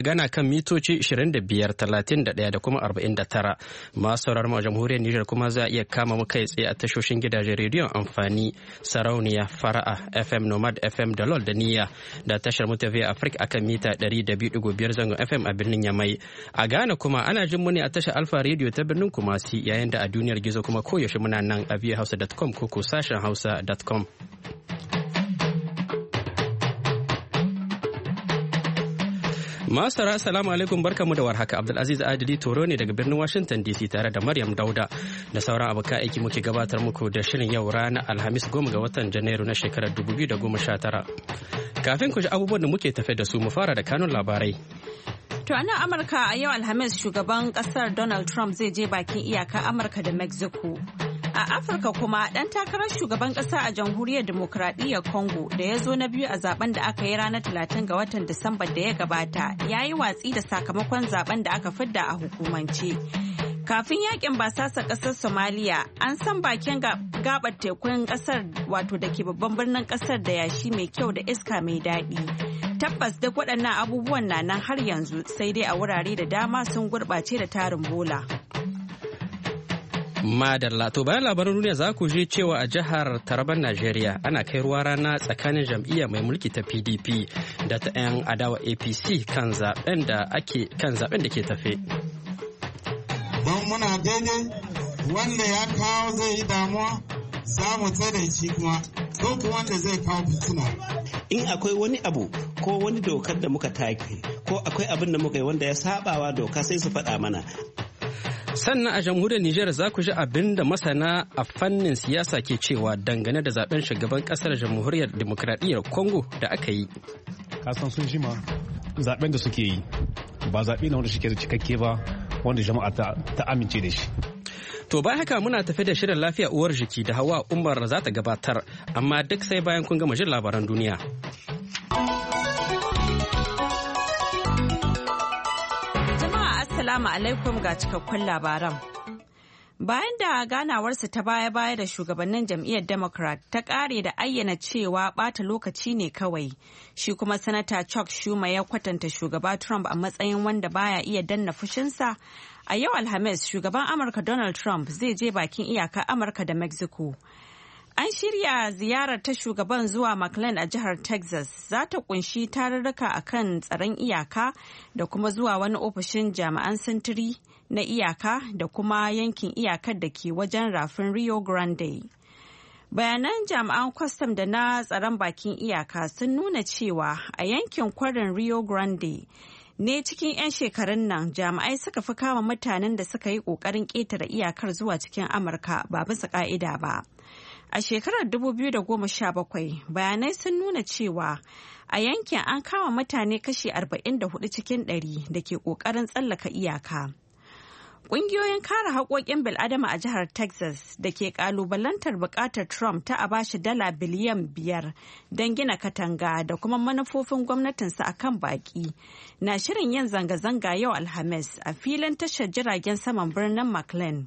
Gana kan mitoci 25, 31 da kuma 49. Masu sauraron a jamhuriyar Nijar kuma za a iya kama mu kai tsaye a tashoshin gidajen rediyon amfani sarauniya fara'a FM Nomad FM da LOL da Niyya da tashar mu ta Via Africa akan mita 102.5 zangon FM a birnin Yamai. A Ghana kuma ana jin mu ne a tashar Alfa Radio ta birnin Kumasi yayin da a duniyar gizo kuma koyaushe muna nan a viahausa.com ko sashen hausa.com. Masara, assalamu alaikum, barkamu da warhaka. Abdulaziz Adili Toro ne daga birnin Washington DC tare da Maryam Dauda da sauran abokan aiki muke gabatar muku da shirin yau ranar Alhamis 10 ga watan Janairu na shekarar 2019. Kafin ku ji abubuwan da muke tafe da su mu fara da kanun labarai. To a nan Amurka a yau Alhamis shugaban kasar Donald Trump zai je bakin iyaka Amurka da Mexico. A Afirka kuma ɗan takarar shugaban ƙasa a jamhuriyar demokuraɗiyyar Congo da ya zo na biyu a zaben da aka yi ranar 30 ga watan Disamba da ya gabata ya yi watsi da sakamakon zaben da aka fidda a hukumance. Kafin yakin basasa ƙasar Somalia an san bakin gabar tekun ƙasar wato da ke babban birnin ƙasar da yashi mai kyau da iska mai daɗi. Tabbas duk waɗannan abubuwan na nan har yanzu sai dai a wurare da dama sun gurɓace da tarin bola. Madalla, to bayan labaran duniya za ku je cewa a jihar Taraban Najeriya ana kai ruwa rana tsakanin jam'iyyar mai mulki ta PDP da ta 'yan adawa APC kan zaben da ke tafe. Don muna daidai wanda ya kawo zai yi damuwa za mu tsare shi kuma duk wanda zai kawo fitina. In akwai wani abu ko wani dokar da muka take ko akwai abin da muka yi wanda ya sabawa doka sai su faɗa mana. Sannan a jamhuriyar Nijar za ku ji abin da masana a fannin siyasa ke cewa dangane da zaben shugaban kasar jamhuriyar demokradiyyar Congo da aka yi. Kasan sun jima zaben da suke yi ba zaɓe na wanda shi ke cikakke ba wanda jama'a ta amince da shi. To bayan haka muna tafi da shirin lafiya uwar jiki da Hawa Umar za ta gabatar amma duk sai bayan kun gama jin labaran duniya. Assalamu alaikum ga cikakkun labaran. Bayan da ganawarsa ta baya-baya da shugabannin jam'iyyar Democrat ta kare da ayyana cewa bata lokaci ne kawai, shi kuma Sanata Chuck Schumer ya kwatanta shugaba Trump a matsayin wanda baya iya danna fushinsa. A yau Alhamis, shugaban Amurka Donald Trump zai je bakin iyaka Amurka da Mexico. An shirya ziyarar ta shugaban zuwa McLean a jihar Texas za ta kunshi tarurruka a kan tsaron iyaka da kuma zuwa wani ofishin jami'an sintiri na iyaka da kuma yankin iyakar da ke wajen rafin Rio Grande. Bayanan jami'an kwastam da na tsaron bakin iyaka sun nuna cewa a yankin kwarin Rio Grande ne cikin 'yan shekarun nan jami'ai suka fi kama mutanen da suka yi ƙoƙarin ƙetare iyakar zuwa cikin Amurka ba bisa ƙa'ida ba. A shekarar 2017, bayanai sun nuna cewa a yankin an kama mutane kashi 44 cikin 100 da ke ƙoƙarin tsallaka iyaka. Ƙungiyoyin kare haƙoƙin bil'adama a jihar Texas da ke ƙalubalantar buƙatar Trump ta a bashi $5 biliyan don gina katanga da kuma manufofin gwamnatinsa a kan baƙi na shirin yin zanga-zanga yau Alhamis a filin tashar jiragen saman birnin McLean.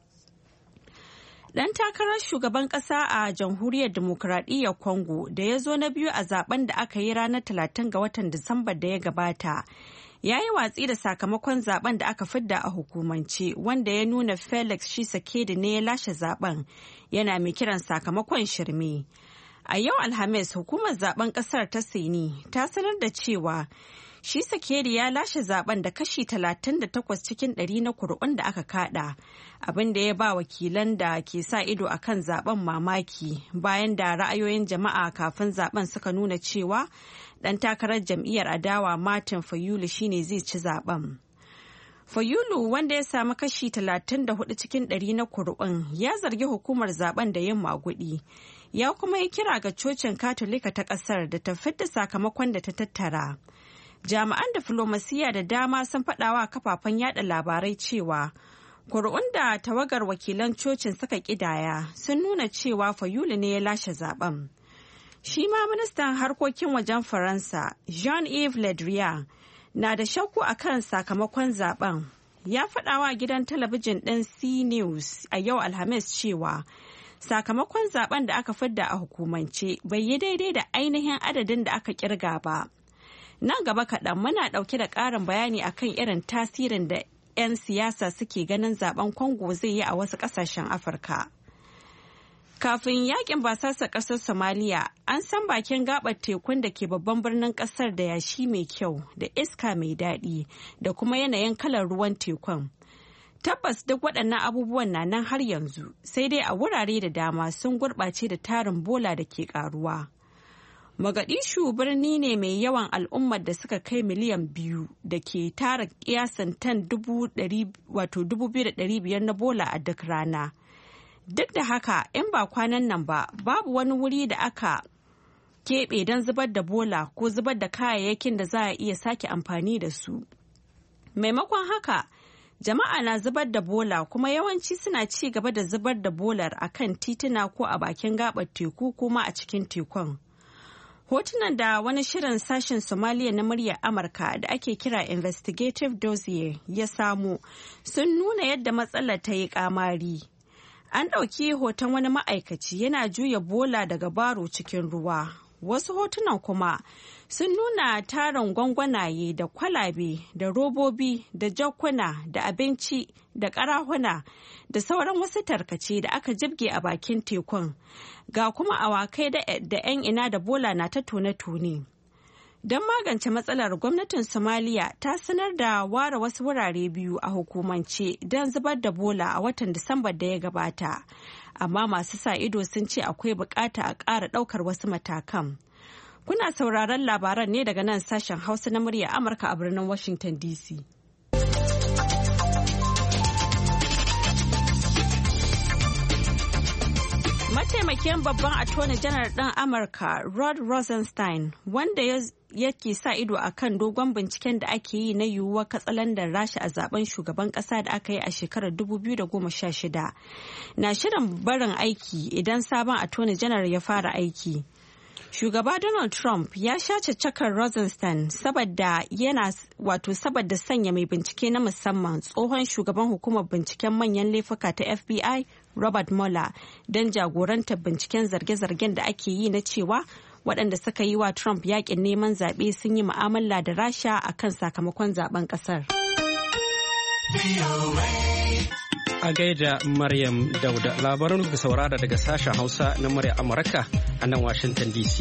Dan takarar shugaban kasa a jamhuriyar demokuraɗiyyar Congo da ya zo na biyu a zaben da aka yi ranar 30 ga watan Disamba da ya gabata ya yi watsi da sakamakon zaben da aka fidda a hukumance wanda ya nuna Felix Tshisekedi ne ya lashe zaben yana mai kiran sakamakon shirme. A yau Alhamis hukumar zaben kasar ta Sini ta sanar da cewa Tshisekedi ya lashe zaben da kashi 38 cikin 100 na kuri'un da aka kada, abin da ya ba wakilan da ke sa ido a kan zaben mamaki bayan da ra'ayoyin jama'a kafin zaben suka nuna cewa dan takarar jam'iyyar adawa Martin Fayulu shine zai ci zaben. Fayulu wanda ya samu kashi 34 cikin 100 na kuri'un ya zargi hukumar zaben da yin magudi. Ya kuma yi kira ga cocin Katolika ta kasar da ta fidda sakamakon da ta tattara. Jami'an diflomasiyya da dama sun faɗawa kafafen yada labarai cewa kuri'un da tawagar wakilan cocin suka kidaya sun nuna cewa Fayulu ne ya lashe zaben. Shi ma ministan harkokin wajen Faransa Jean-Yves Le Drian na da shakku akan sakamakon zaben. Ya faɗawa gidan talabijin ɗin CNews a yau Alhamis cewa sakamakon zaben da aka fidda a hukumance bai yi daidai da ainihin adadin da aka kirga ba. Nan gaba kaɗan muna ɗauke da ƙarin bayani akan irin tasirin da 'yan siyasa suke ganin zaben Congo zai yi a wasu ƙasashen Afirka. Kafin yakin basasa ƙasar Somalia, an san bakin gabar tekun da ke babban birnin ƙasar da yashi mai kyau da iska mai daɗi da kuma yanayin kalar ruwan tekun. Tabbas duk waɗannan abubuwan na nan har yanzu, sai dai a wurare da dama sun gurɓace da tarin bola da ke ƙaruwa. Mogadishu birni ne mai yawan al'ummar da suka kai miliyan 2 da ke tara kiyasan tan 2,500 na bola a duk rana. Duk da haka, in ba kwanan nan ba, babu wani wuri da aka keɓe don zubar da bola ko zubar da kayayyakin da za a iya sake amfani da su. Maimakon haka, jama'a na zubar da bola kuma yawanci suna ci gaba da zubar da bolar a kan tituna ko a bakin gabar teku kuma a cikin tekun. Hotunan da wani shirin sashen Somaliya na muryar Amurka da ake kira Investigative Dossier ya samu sun nuna yadda matsalar ta yi kamari. An ɗauki hoton wani ma'aikaci yana juya bola daga baro cikin ruwa. Wasu hotunan kuma sun nuna tarin gwangwanaye da kwalabe da robobi da jakuna da abinci da ƙarahuna da sauran wasu tarkace da aka jibge a bakin tekun. Ga kuma awakai da 'yan ina da bola na ta tone-tone. Don magance matsalar, gwamnatin Somalia ta sanar da ware wasu wurare biyu a hukumance don zubar da bola a watan Disambar da ya gabata. Amma masu sa ido sun ce akwai bukata a ƙara ɗaukar wasu matakan. Kuna sauraron labaran ne daga nan sashen Hausa na murya Amurka a birnin Washington DC. Mataimakin babban attorney general ɗin Amurka Rod Rosenstein, wanda yake sa ido a kan dogon binciken da ake yi na yiwuwar katsalandar Rasha a zaben shugaban ƙasa da aka yi a shekarar 2016, na shirin barin aiki idan sabon attorney general ya fara aiki. Shugaba Donald Trump ya sha caccakar Rosenstein saboda sanya mai bincike na musamman tsohon shugaban hukumar binciken manyan laifuka ta FBI Robert Mueller don jagorantar binciken zarge-zargen da ake yi na cewa waɗanda suka yi wa Trump yakin neman zaɓe sun yi mu'amala da Rasha a kan sakamakon zaben ƙasar. A gaida Maryam Dauda, labaran da saurara daga sashen Hausa na murya Amurka a nan Washington DC.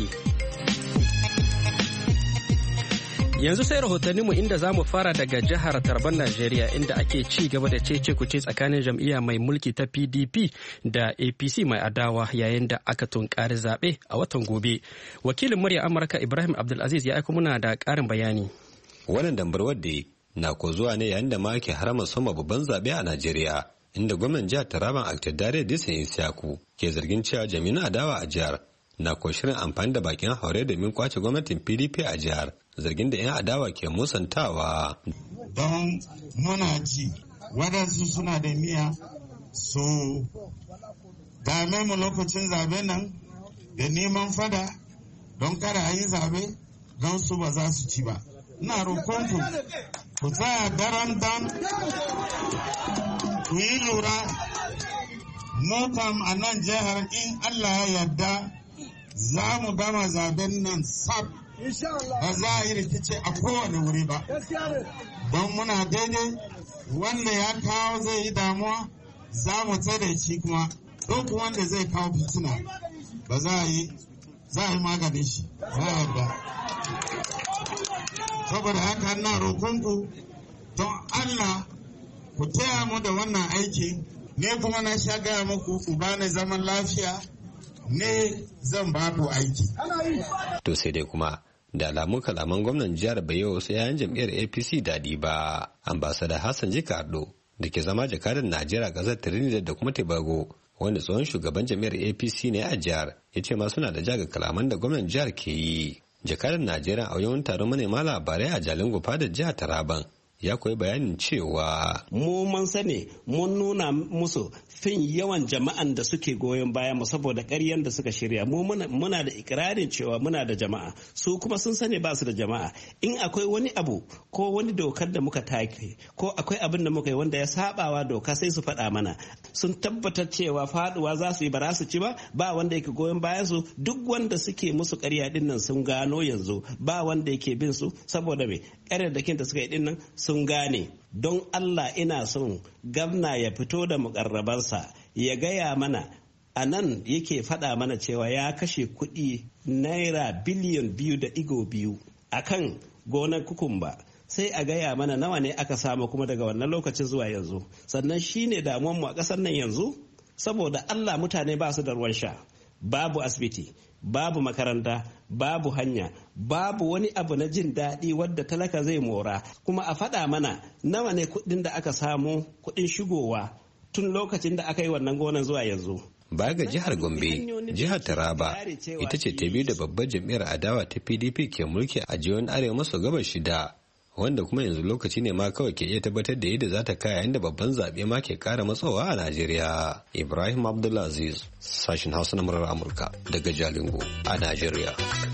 Yanzu sai rahotanninmu inda za mu fara daga jihar Tarban Najeriya inda ake ci gaba da cece kuce tsakanin jam'iyya mai mulki ta PDP da APC mai adawa yayin da aka tunkari zaɓe a watan gobe. Wakilin murya Amurka Ibrahim Abdulaziz ya aiko muna da ƙarin bayani. Wannan dambarwar da na ko zuwa ne yayin da ma ake harama soma babban zaɓe a Najeriya, inda gwamnan jihar Taraban Aktadare Disan Isiyaku ke zargin cewa jami'an adawa a jihar na ko shirin amfani da bakin haure domin kwace gwamnatin PDP a jihar, zargin da 'yan adawa ke musantawa. Don muna ji waɗansu suna da niyya su dame mu lokacin zabe nan da neman fada don kada a yi zabe don su ba za su ci ba. Ina roƙonku ku tsaya daren dam ku yi lura, mu kam a nan jihar in Allah ya yarda za mu gama zaben nan sab, ba za a yi rikici a kowane wuri ba, don muna daidai wanda ya kawo zai yi damuwa za mu tsare shi, kuma duk wanda zai kawo fitina ba za a yi maganin shi, ba yarda. Saboda haka na roƙonku don Allah ku taya mu da wannan aiki, ne kuma na sha gaya muku ku bani zaman lafiya ne zan ba ku aiki. To sai dai kuma da alamun kalaman gwamnan jihar bai yi wasu 'ya'yan jam'iyyar APC daɗi ba. Ambassador Hassan Jikardo da ke zama jakadar Najeriya ƙasar Trinidad da kuma Tobago, wanda tsohon shugaban jam'iyyar APC ne a jihar, ya ce ma suna da jaga kalaman da gwamnan jihar ke yi. Jakadar Najeriya a yawan taron manema labarai a Jalingo fadar jihar Taraban ya koyi bayanin cewa mu mun sani mun nuna musu fin yawan jama'an da suke goyon baya mu saboda ƙaryan da suka shirya. Mu muna da ikirarin cewa muna da jama'a, su kuma sun sani ba su da jama'a. In akwai wani abu ko wani dokar da muka take ko akwai abin da muka yi wanda ya sabawa doka sai su faɗa mana. Sun tabbatar cewa faduwa za su yi ba za su ci ba wanda yake goyon bayan su. Duk wanda suke musu ƙarya din nan sun gano yanzu ba wanda yake bin su saboda me ƙaryar da kinta suka yi din nan sun gane. Don Allah ina son gwamna ya fito da mukarrabansa ya gaya mana a nan yake faɗa mana cewa ya kashe kuɗi naira biliyan 2.2 a kan gonar kukumba. Sai a gaya mana nawa ne aka samu kuma daga wannan lokacin zuwa yanzu. Sannan shi ne damuwanmu a ƙasar nan yanzu saboda Allah mutane ba su da ruwan sha, babu asibiti, babu makaranta, babu hanya, babu wani abu na jin daɗi wadda talaka zai mora. Kuma a faɗa mana nawa ne kuɗin da aka samu kuɗin shigowa tun lokacin da aka yi wannan gonan zuwa yanzu. Baya ga jihar Gombe, jihar Taraba ita ce ta biyu da babbar jam'iyyar adawa ta PDP ke mulki a jihohin arewa maso gabas shida, wanda kuma yanzu lokaci ne ma kawai ke iya tabbatar da yadda za ta kaya inda babban zaɓe ma ke ƙara matsowa a Najeriya. Ibrahim Abdulaziz, sashen Hausa na murar Amurka daga Jalingo a Najeriya.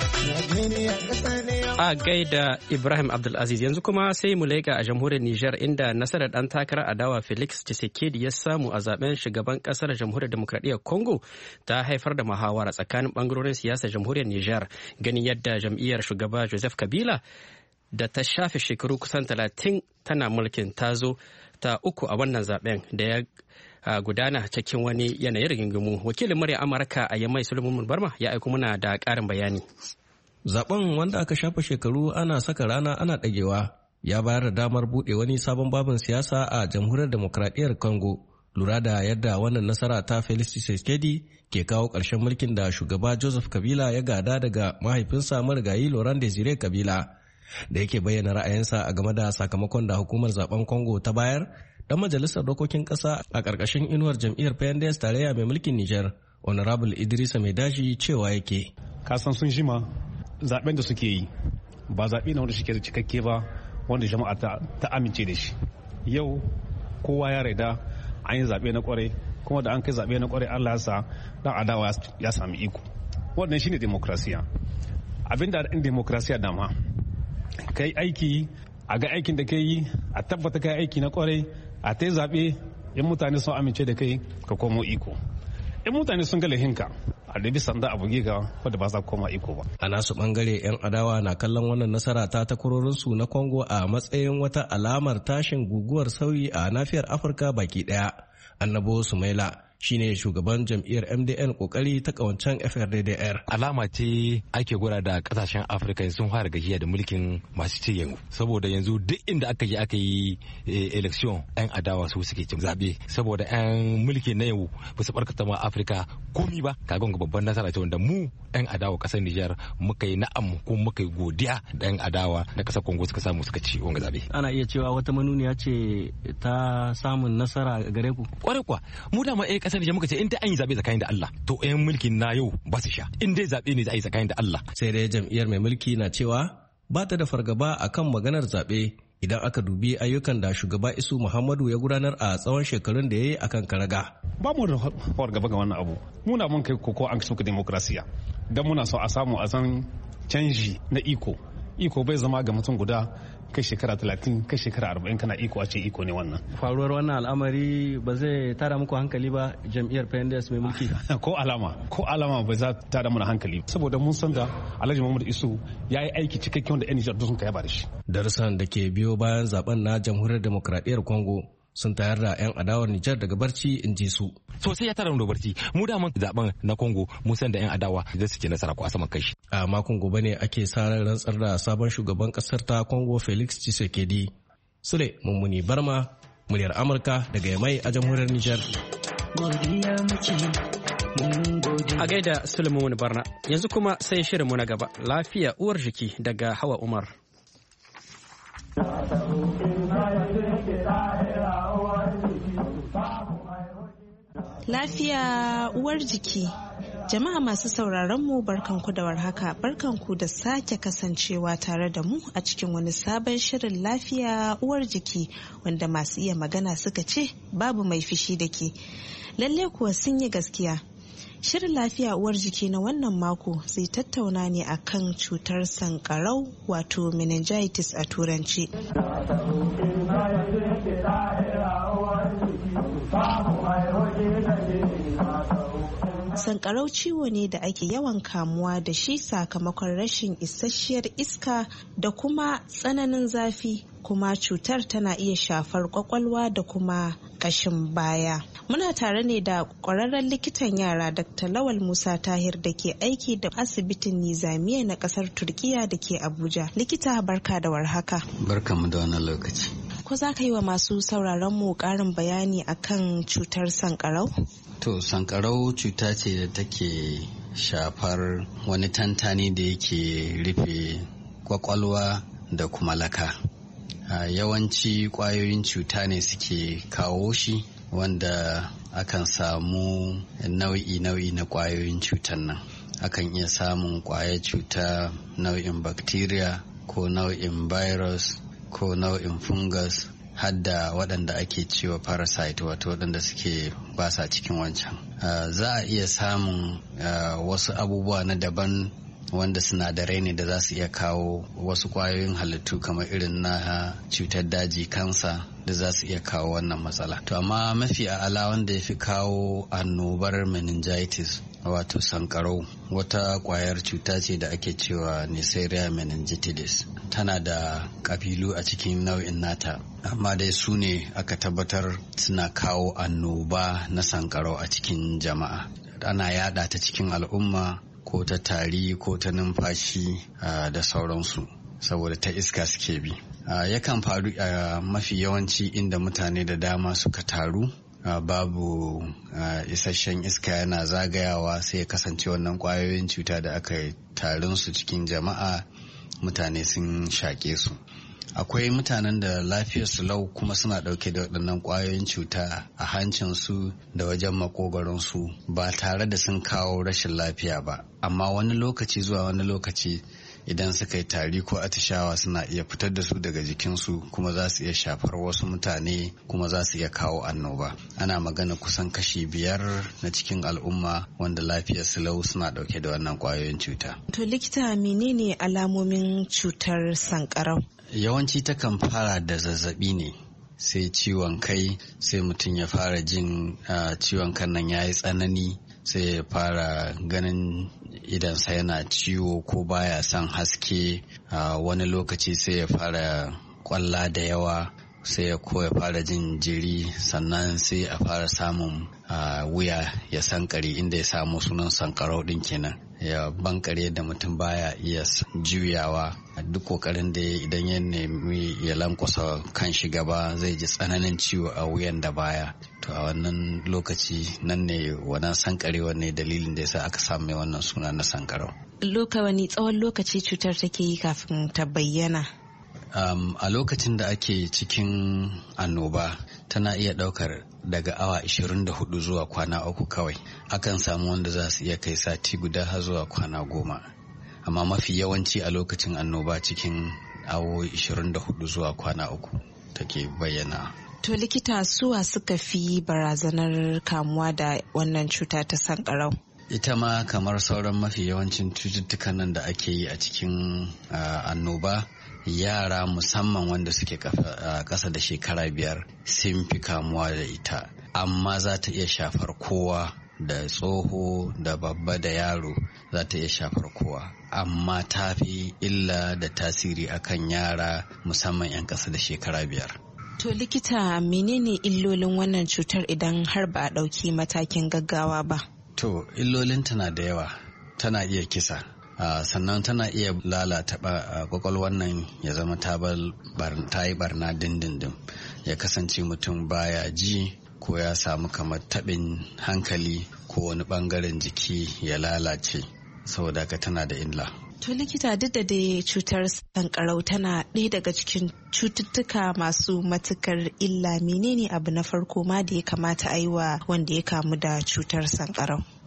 A gaida Ibrahim Abdulaziz, yanzu kuma sai mu leƙa a jamhuriyar Nijar inda nasarar ɗan takarar adawa Felix Tshisekedi ya samu a zaben shugaban ƙasar jamhuriyar demokradiyyar Congo ta haifar da muhawara tsakanin ɓangarorin siyasar jamhuriyar Nijar, ganin yadda jam'iyyar shugaba Joseph Kabila da ta shafe shekaru kusan 30 tana mulkin ta zo ta uku a wannan zaben da ya gudana cikin wani yanayin rigingimu. Wakilin murya Amurka a Yamai Sulaiman Barma ya aiko muna da ƙarin bayani. Zaben wanda aka shafa shekaru ana saka rana ana ɗagewa ya bayar da damar buɗe wani sabon babin siyasa a jamhuriyar demokradiyyar Congo, lura da yadda wannan nasara ta Felix Tshisekedi ke kawo ƙarshen mulkin da shugaba Joseph Kabila ya gada daga mahaifinsa marigayi Laurent Desire Kabila. Da yake bayyana ra'ayinsa a game da sakamakon da hukumar zaben Congo ta bayar, dan majalisar dokokin ƙasa a ƙarƙashin inuwar jam'iyyar PNDS tarayya mai mulkin Nijar, Honorable Idrissa Maidaji cewa yake. Kasan sun jima zaben da suke yi ba zaɓe na wanda shike da cikakke ba wanda jama'a ta amince da shi. Yau kowa ya raida an yi zaɓe na kwarai, kuma da an kai zaɓe na kwarai Allah ya sa dan adawa ya sami iko. Wannan shine demokrasiya. Abinda in demokrasiya dama kai aiki a ga aikin da kai yi a tabbata kai aiki na kwarai a ta zaɓe in mutane sun amince da kai ka komo iko. In mutane sun ga lahinka a da bisa da abu giga wadda ba za ku koma iko ba. A nasu bangare 'yan adawa na kallon wannan nasara ta takwarorinsu na Congo a matsayin wata alamar tashin guguwar sauyi a nafiyar Afirka baki daya. Annabo Sumaila shine shugaban jam'iyyar MDN kokari ta kawancan FRDDR. Alama ce ake gwada da kasashen Afirka sun fara gajiya da mulkin masu ci yanzu. Saboda yanzu duk inda aka yi election 'yan adawa su suke cin zabe. Saboda 'yan mulki na yau ba su barkata ma Afirka komi ba. Kaga babban nasara ce wanda mu 'yan adawa kasar Nijar muka yi na'am ko muka yi godiya da 'yan adawa na kasar Congo suka samu suka ci wanga zabe. Ana iya cewa wata manuniya ce ta samun nasara gare ku. Kwarai kuwa mu da ma kasar Nijar muka ce in dai an yi zabe tsakanin da Allah to 'yan mulkin na yau ba su sha. In dai zabe ne za a yi tsakanin da Allah. Sai dai jam'iyyar mai mulki na cewa ba ta da fargaba akan maganar zabe idan aka dubi ayyukan da shugaba Isu Muhammadu ya gudanar a tsawon shekarun da ya yi akan karaga. Ba mu da fargaba ga wannan abu. Muna mun kai koko an suka demokrasiya. Dan muna so a samu a san canji na iko. Iko bai zama ga mutum guda kai shekara 30 kai shekara 40 kana iko a ce iko ne wannan. Faruwar wannan al'amari ba zai tada muku hankali ba jam'iyyar PNDS mai mulki? Ko alama ba za ta tada mana hankali saboda mun san da Alhaji Muhammadu Isu ya yi aiki cikakken da 'yan Nijar sun kai ba da shi. Darussan da ke biyo bayan zaben na jamhuriyar demokradiyyar Congo sun tayar da 'yan adawar Nijar daga barci in ji su. Sosai ya tara da barci. Mu da zaben na Congo mun san da 'yan adawa zai su ce nasara ko a saman kai. A makon gobe ne ake sa ran rantsar da sabon shugaban kasar ta Congo Felix Tshisekedi. Sule Mummuni Barma, muryar Amurka daga Yamai a jamhuriyar Nijar. A gaida Sule Mummuni Barma, yanzu kuma sai shirinmu na gaba, lafiya uwar jiki daga Hawa Umar. Lafiya uwar jiki. Jama'a masu sauraron mu barkanku da warhaka, barkanku da sake kasancewa tare da mu a cikin wani sabon shirin lafiya uwar jiki wanda masu iya magana suka ce babu mai fishi da ke. Lalle kuwa sun yi gaskiya. Shirin lafiya uwar jiki na wannan mako zai tattauna ne akan cutar sankarau wato meningitis a turanci. Sankarau ciwo ne da ake yawan kamuwa da shi sakamakon rashin isasshiyar iska da kuma tsananin zafi, kuma cutar tana iya shafar kwakwalwa da kuma kashin baya. Muna tare ne da kwararren likitan yara Dr. Lawal Musa Tahir da ke aiki da asibitin Nizamiya na kasar Turkiya da ke Abuja. Likita barka da warhaka. Barka mu da wannan lokaci. Ko za ka yi wa masu sauraron mu ƙarin bayani akan cutar sankarau? To, sankarau cuta ce da take shafar wani tantani da yake rufe kwakwalwa da kuma laka. Yawanci ƙwayoyin cuta ne suke kawo shi, wanda akan samu nau'i na ƙwayoyin cutan nan. Akan iya samun ƙwayar cuta nau'in bacteria ko nau'in virus ko nau'in fungus, hadda waɗanda ake cewa parasite, wato waɗanda suke basa cikin wancan. Za a iya samun wasu abubuwa na daban wanda sinadarai ne da za su iya kawo wasu ƙwayoyin halittu kamar irin na cutar daji, kansa, da za su iya kawo wannan matsala. To amma mafi a'ala wanda ya fi kawo annobar meningitis wato sankarau, wata ƙwayar cuta ce da ake cewa Neisseria meningitidis. Tana da ƙabilu a cikin nau'in nata, amma dai su ne aka tabbatar suna kawo annoba na sankarau a cikin jama'a. Ana yada ta cikin al'umma ko ta tari ko ta numfashi da sauransu, saboda ta iska suke bi. Yakan faru a mafi yawanci inda mutane da dama suka taru, babu isasshen iska yana zagayawa, sai ya kasance wannan ƙwayoyin cuta da aka yi tarin su cikin jama'a mutane sun shaƙe su. Akwai mutanen da lafiyar su lau kuma suna ɗauke da waɗannan ƙwayoyin cuta a hancinsu da wajen makogaronsu ba tare da sun kawo rashin lafiya ba, amma wani lokaci zuwa wani lokaci idan suka yi tari ko atishawa suna iya fitar da su daga jikinsu, kuma za su iya shafar wasu mutane, kuma za su iya kawo annoba. Ana magana kusan kashi 5 na cikin al'umma wanda lafiyar su lau suna ɗauke da wannan ƙwayoyin cuta. To likita, menene alamomin cutar sankarau? Yawanci takan fara da zazzabi ne, sai ciwon kai, sai mutum ya fara jin ciwon kan nan ya yi tsanani, sai ya fara ganin idansa yana ciwo ko baya son haske. Wani lokaci sai ya fara kwalla da yawa, sai ya fara jin jiri, sannan sai a fara samun wuya ya sankare, inda ya samu sunan sankarau din kenan. Ya bankare da mutum baya iya juyawa. Duk kokarin da idan ya nemi ya lankwasa kan shi gaba, zai ji tsananin ciwo a wuyan da baya. To a wannan lokaci nan ne wannan sankarewar ne dalilin da yasa aka samu wannan suna na sankarau. Wani tsawon lokaci cutar take yi kafin ta bayyana? A lokacin da ake cikin annoba tana iya ɗaukar daga awa 24 zuwa kwana 3 kawai. Akan samu wanda za su iya kai sati guda har zuwa kwana 10, amma mafi yawanci a lokacin annoba cikin awowi 24 zuwa kwana 3 take bayyana. To likita, suwa suka fi barazanar kamuwa da wannan cuta ta sankarau? Ita ma kamar sauran mafi yawancin cututtukan nan da ake yi a cikin annoba, yara musamman wanda suke ƙasa da shekara 5 sun fi kamuwa da ita, amma za ta iya shafar kowa, da tsoho da babba da yaro, za ta iya shafar kowa, amma ta fi illa da tasiri akan yara musamman 'yan ƙasa da shekara 5. To likita, menene illolin wannan cutar idan har ba a ɗauki matakin gaggawa ba? To illolinta na da yawa, tana iya kisa. Sannan tana iya lalata kwakwalwar nan, ya zama ta yi barna dindindin, ya kasance mutum baya ji, ko ya samu kamar taɓin hankali, ko wani ɓangaren jiki ya lalace, saboda haka tana da illa. To likita, duk da dai cutar sankarau tana ɗaya daga cikin cututtuka masu matukar illa, menene abu na farko ma da ya kamata a yi wa wanda ya kamu da cutar sankarau?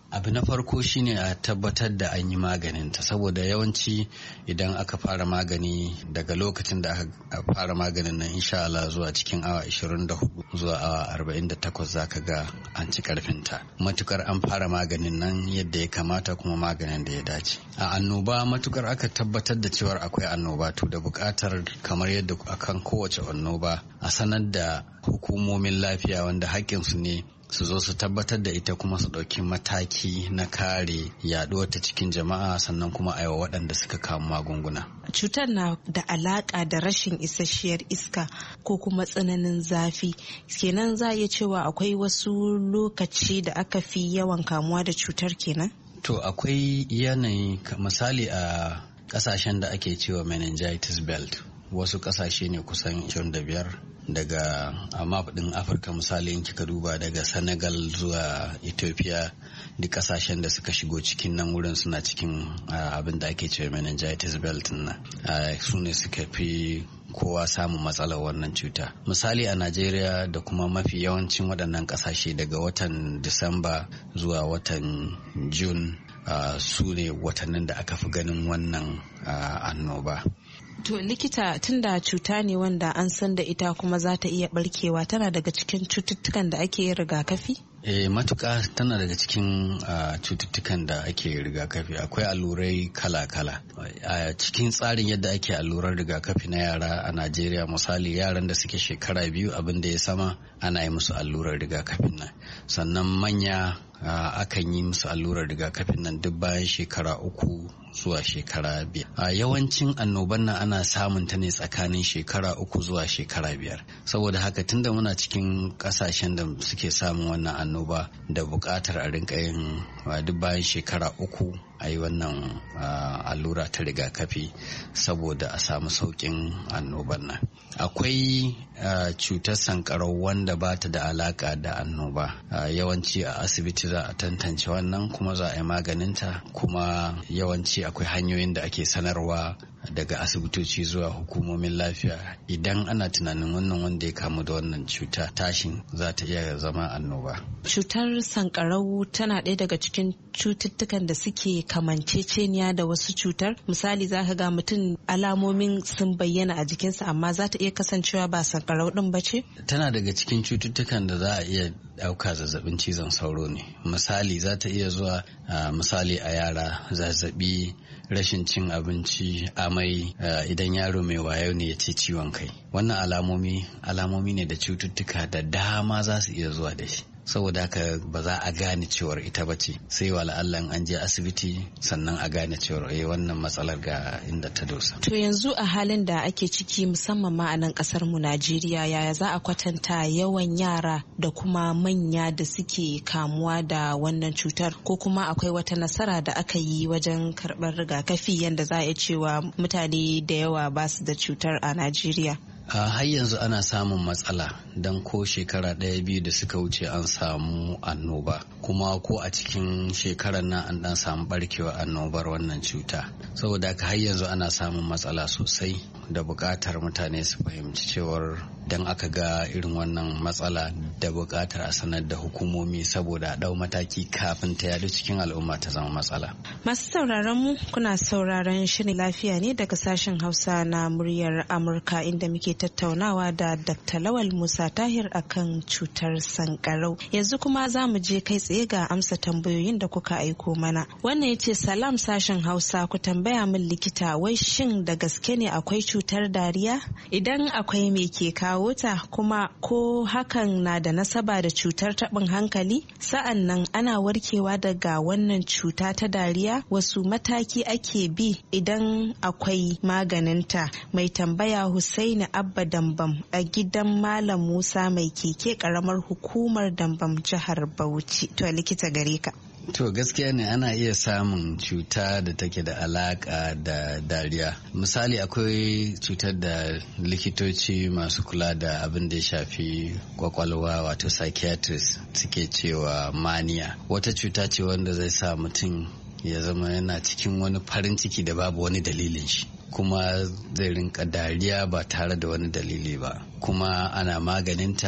Abu na farko shine a tabbatar da an yi maganinta, saboda yawanci idan aka fara magani daga lokacin da aka fara maganin nan insha Allah zuwa cikin awa 24 zuwa awa 48 zaka ga an ci karfinta, matukar an fara maganin nan yadda ya kamata kuma maganin da ya dace. A annoba matukar aka tabbatar da cewar akwai annoba to da bukatar kamar yadda akan kowace annoba a sanar da hukumomin lafiya wanda haƙƙinsu ne su zo su tabbatar da ita kuma su ɗauki mataki na kare yaɗuwar ta cikin jama'a, sannan kuma a yawa waɗanda suka kamu magunguna. Cutar na da alaƙa da rashin isasshiyar iska ko kuma tsananin zafi, kenan za a iya cewa akwai wasu lokaci da aka fi yawan kamuwa da cutar kenan? To akwai yanayi, misali a ƙasashen da ake cewa meningitis belt, wasu ƙasashe ne kusan 25 daga map din Afirka, misali in kika duba daga Senegal zuwa Ethiopia, duk kasashen da suka shigo cikin nan wurin suna cikin abin da ake cewa meningitis belt nan, su ne suka fi kowa samun matsalar wannan cuta. Misali a Najeriya da kuma mafi yawancin waɗannan kasashe daga watan Disamba zuwa watan June su ne watannin da aka fi ganin wannan annoba. To likita, tunda cuta ne wanda an san da ita kuma za ta iya barkewa, tana daga cikin cututtukan da ake yin rigakafi? Matuƙa tana daga cikin cututtukan da ake rigakafi. Akwai allurai kala-kala. A cikin tsarin yadda ake allurar rigakafi na yara a Najeriya, misali yaran da suke shekara 2 abin da ya sama ana yi musu allurar rigakafin nan. Sannan manya akan yi musu allurar rigakafin nan duk bayan shekara 3 zuwa shekara 5. Yawancin annoban nan ana samun ta ne tsakanin shekara 3 zuwa shekara 5. Saboda haka tunda muna cikin kasashen da suke samun wannan annoba, da buƙatar a rinka yin duk bayan shekara 3 a yi wannan allura ta rigakafi saboda a samu sauƙin annoban nan. Akwai cutar sankarau wanda ba ta da alaka da annoba. Yawanci a asibiti za a tantance wannan kuma za a yi maganinta, kuma yawanci akwai hanyoyin da ake sanarwa daga asibitoci zuwa hukumomin lafiya idan ana tunanin wannan wanda ya kamu da wannan cuta tashin za ta iya zama annoba. Cutar sankarau tana ɗaya daga cikin cututtukan da suke kamanceceniya da wasu cutar. Misali za ka ga mutum alamomin sun bayyana a jikinsa amma za ta iya kasancewa ba sankarau ɗin ba ce? Tana daga cikin cututtukan da za a iya ɗauka zazzabin cizon sauro ne. Misali za ta iya zuwa misali a yara, zazzabi, rashin cin abinci, amai, idan yaro mai wayo ne ya ce ciwon kai. Wannan alamomi ne da cututtuka da dama za su iya zuwa da shi. Saboda haka ba za a gane cewar ita ba ce, sai wa la'allan an je asibiti sannan a gane cewar wannan matsalar ga inda ta dosa. To yanzu a halin da ake ciki musamman ma a nan kasar mu Najeriya, yaya za a kwatanta yawan yara da kuma manya da suke kamuwa da wannan cutar, ko kuma akwai wata nasara da aka yi wajen karɓar rigakafi yadda za a iya cewa mutane da yawa ba su da cutar a Najeriya? Har yanzu ana samun matsala, don ko shekara 1-2 da suka wuce an samu annoba, kuma ko a cikin shekarar nan an dan samu barkewa annobar wannan cuta. Saboda haka har yanzu ana samun matsala sosai, da buƙatar mutane su fahimci cewar don aka ga irin wannan matsala da buƙatar a sanar da hukumomi saboda a ɗau mataki kafin ta yadu cikin al'umma ta zama matsala. Masu sauraron mu, kuna sauraron shirin lafiya ne daga sashen Hausa na muryar Amurka, inda muke tattaunawa da Dr. Lawal Musa Tahir akan cutar sankarau. Yanzu kuma za mu je kai tsaye ga amsa tambayoyin da kuka aiko mana. Wannan ya ce, salam sashen Hausa, ku tambaya min likita, wai shin da gaske ne akwai cutar dariya? Idan akwai, me ke kawo ta, kuma ko hakan na da nasaba da cutar taɓin hankali? Sa'an nan ana warkewa daga wannan cuta ta dariya? Wasu mataki ake bi idan akwai maganinta? Mai tambaya Husaini Abba Dambam a gidan Malam Musa mai keke, karamar hukumar Dambam, jihar Bauchi. To likita gare ka. To gaskiya ne ana iya samun cuta da take da alaka da dariya. Misali akwai cutar da likitoci masu kula da abin da ya shafi kwakwalwa, wato psychiatrist, suke cewa mania. Wata cuta ce wanda zai sa mutum ya zama yana cikin wani farin ciki da babu wani dalilin shi, kuma zai rinka dariya ba tare da wani dalili ba, kuma ana maganinta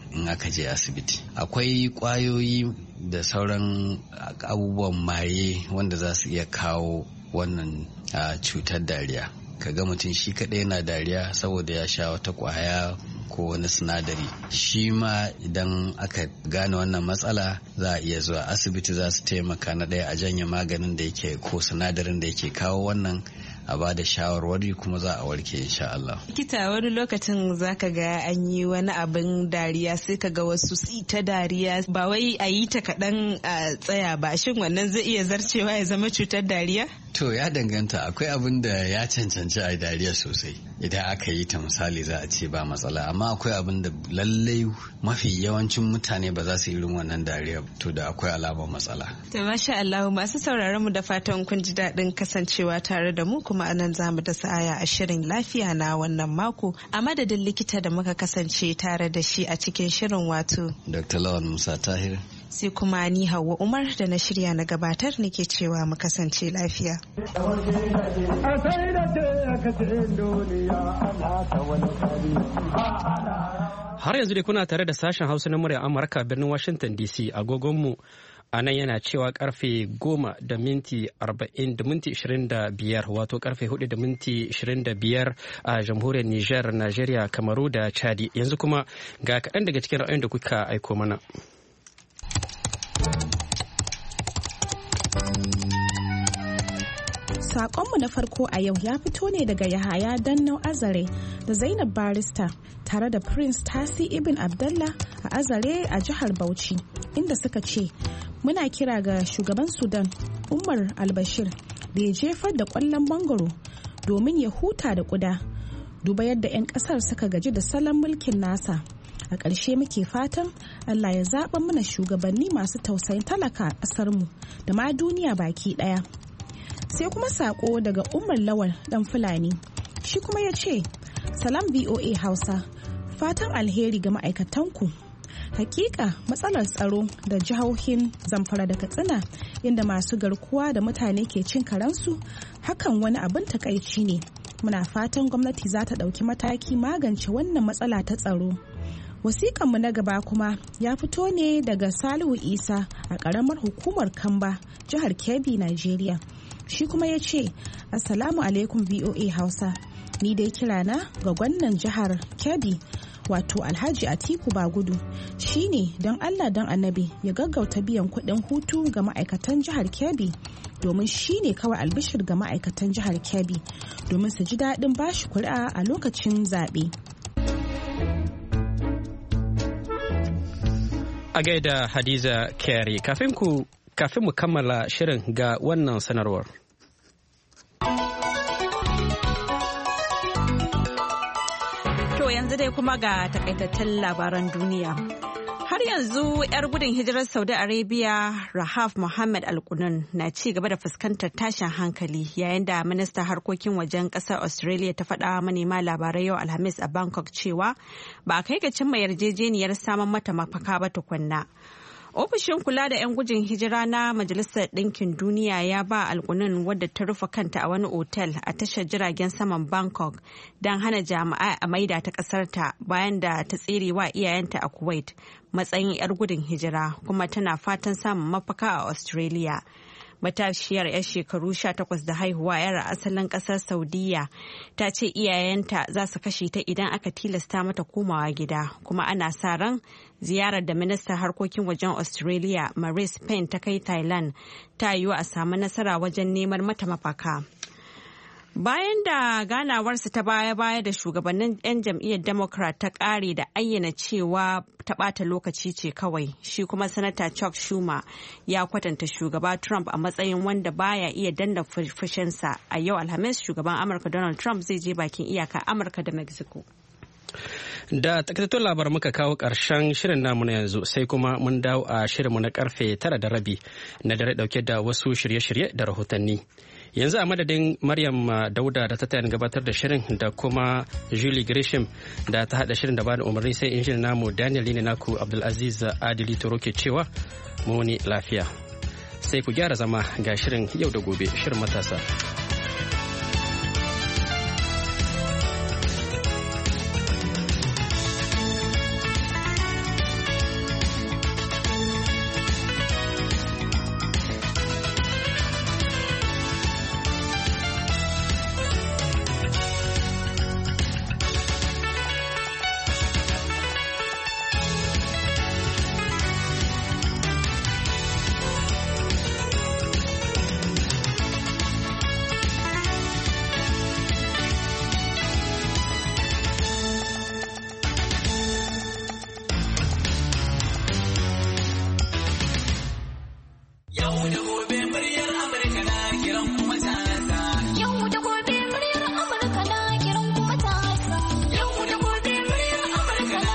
in aka je asibiti. Akwai ƙwayoyi da sauran abubuwan maye wanda za su iya kawo wannan cutar dariya. Kaga mutum shi kaɗai yana dariya saboda ya sha wata ƙwaya ko wani sinadari. Shi ma idan aka gane wannan matsala za a iya zuwa asibiti, za su taimaka na ɗaya a janye maganin da yake ko sinadarin da yake kawo wannan, a ba da shawarwari kuma za a warke insha Allah. Likita, wani lokacin zaka ga an yi wani abin dariya sai ka ga wasu su ta dariya ba wai a yi ta kaɗan a tsaya ba. Shin wannan zai iya zarcewa ya zama cutar dariya? To ya danganta, akwai abin da ya cancanci a dariya sosai idan aka yi ta misali za a ce ba matsala, amma akwai abin da lallai mafi yawancin mutane ba za su irin wannan dariya, to da akwai alamar matsala. To masha Allah, masu sauraron mu da fatan kun ji daɗin kasancewa tare da mu, kuma anan za mu dasa aya a shirin lafiya na wannan mako. A madadin likita da muka kasance tare da shi a cikin shirin, wato Dr. Lawan Musa Tahir, sai kuma ni Hauwa Umar da na shirya na gabatar nake cewa mu kasance lafiya. Har yanzu dai kuna tare da sashen Hausa na murya Amurka birnin Washington DC. Agogonmu a nan yana cewa karfe 10:40 wato karfe 4:25 a jamhuriyar Nijar, Najeriya, Kamaru da Chadi. Yanzu kuma ga kaɗan daga cikin ra'ayin da kuka aiko mana. Sakonmu na farko a yau ya fito ne daga Yahaya Dannau Azare da Zainab Barista tare da Prince Tasi Ibn Abdallah a Azare a jihar Bauchi, inda suka ce muna kira ga shugaban Sudan Umar al-Bashir da ya jefar da kwallon mangoro domin ya huta da kuda. Duba yadda 'yan kasar suka gaji da salon mulkin nasa. A ƙarshe muke fatan Allah ya zaɓa mana shugabanni masu tausayin talaka a ƙasarmu da ma duniya baki ɗaya. Sai kuma sako daga Umar Lawal dan Fulani, shi kuma ya ce salam VOA Hausa, fatan alheri ga ma'aikatanku. Hakika matsalar tsaro da jihohin Zamfara da Katsina inda masu garkuwa da mutane ke cin karansu, hakan wani abin takaici ne. Muna fatan gwamnati za ta ɗauki mataki magance wannan matsala ta tsaro. Wasiƙanmu na gaba kuma ya fito ne daga Salihu Isa a ƙaramar hukumar Kamba, jihar Kebbi, Najeriya. Shi kuma ya ce, Assalamu alaikum VOA Hausa, ni dai kirana ga gwamnan jihar Kebbi wato Alhaji Atiku Bagudu shine don Allah don Annabi ya gaggauta biyan kuɗin hutu ga ma'aikatan jihar Kebbi, domin shine kawai albishir ga ma'aikatan jihar Kebbi domin su ji daɗin bashi kuri'a a lokacin zaɓe. A gaida Hadiza Kyari, kafin mu kammala shirin ga wannan sanarwar. To yanzu dai kuma ga takaitattun labaran duniya. Har yanzu 'yar gudun hijirar Saudi Arabia Rahaf Mohammed Al-Qunun na ci gaba da fuskantar tashin hankali yayin da ministan harkokin wajen kasar Australia ta faɗa manema labarai yau Alhamis a Bangkok cewa ba a kai ga cimma yarjejeniyar samun mata mafaka ba tukunna. Ofishin kula da 'yan gujin hijira na Majalisar Ɗinkin Duniya ya ba Al-Qunun, wadda ta rufe kanta a wani otel a tashar jiragen saman Bangkok don hana jami'ai a maida ta ƙasarta bayan da ta tsere wa iyayenta a Kuwait, matsayin 'yar gudun hijira, kuma tana fatan samun mafaka a Australia. Matashiyar 'yar shekaru 18 da haihuwa 'yar asalin kasar Saudiya ta ce iyayenta za su kashe ta idan aka tilasta mata komawa gida, kuma ana sa ran ziyarar da ministan harkokin wajen Australia Marise Payne ta kai Thailand ta yiwu a samu nasara wajen neman mata mafaka. Bayan da ganawarsa ta baya-baya da shugabannin 'yan jam'iyyar Democrat ta ƙare da ayyana cewa ta ɓata lokaci ce kawai, shi kuma Sanata Chuck Schumer ya kwatanta shugaba Trump a matsayin wanda baya iya danna fushinsa. A yau Alhamis, shugaban Amurka Donald Trump zai je bakin iyaka Amurka da Mexico. Da takaitattun labar muka kawo ƙarshen shirin namu na yanzu, sai kuma mun dawo a shirinmu na karfe 9:30 na dare dauke da wasu shirye-shirye da rahotanni. Yanzu a madadin Maryam Dauda da ta tayan gabatar da shirin da kuma Julie Gresham da ta hada shirin da bada umarni, sai injin namu Daniel ne naku Abdulaziz Adili Toro ke cewa mu ne lafiya. Sai ku gyara zama ga shirin yau da gobe, shirin matasa.